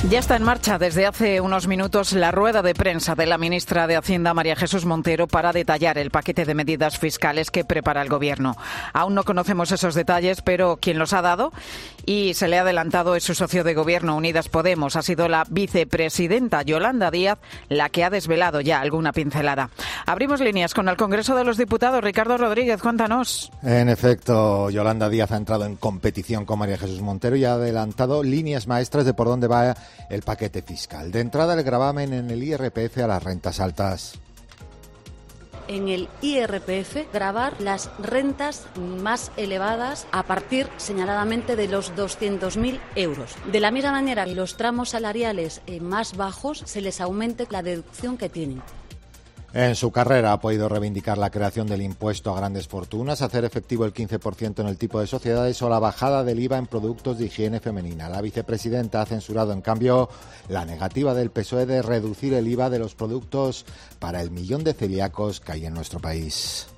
Ya está en marcha desde hace unos minutos la rueda de prensa de la ministra de Hacienda, María Jesús Montero, para detallar el paquete de medidas fiscales que prepara el Gobierno. Aún no conocemos esos detalles, pero quien los ha dado y se le ha adelantado es su socio de Gobierno, Unidas Podemos. Ha sido la vicepresidenta Yolanda Díaz la que ha desvelado ya alguna pincelada. Abrimos líneas con el Congreso de los Diputados. Ricardo Rodríguez, cuéntanos. En efecto, Yolanda Díaz ha entrado en competición con María Jesús Montero y ha adelantado líneas maestras de por dónde va el paquete fiscal. De entrada, el gravamen en el IRPF a las rentas altas. En el IRPF, gravar las rentas más elevadas a partir, señaladamente, de los 200.000 euros. De la misma manera que los tramos salariales más bajos, se les aumente la deducción que tienen. En su carrera ha podido reivindicar la creación del impuesto a grandes fortunas, hacer efectivo el 15% en el tipo de sociedades o la bajada del IVA en productos de higiene femenina. La vicepresidenta ha censurado, en cambio, la negativa del PSOE de reducir el IVA de los productos para el millón de celíacos que hay en nuestro país.